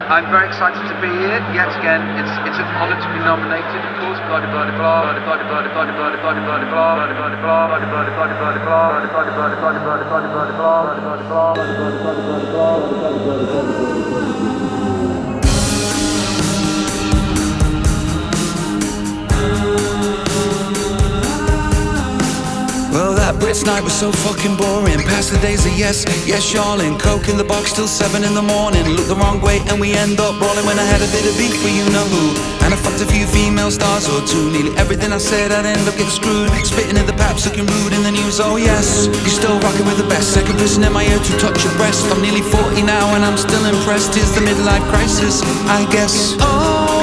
I'm very excited to be here yet again. It's an honour to be nominated, of course. Blah blah blah blah blah blah blah blah blah blah blah blah blah Well, that Brits night was so fucking boring. Past the days of yes, y'allin'. Coke in the box till 7 in the morning. Look the wrong way and we end up brawling. When I had a bit of beef with you know who, and I fucked a few female stars or two. Nearly everything I said I'd end up getting screwed. Spitting at the paps, looking rude in the news. Oh yes, you're still rocking with the best. Second person in my ear to touch your breast. I'm nearly 40 now and I'm still impressed. Is the midlife crisis, I guess. Oh,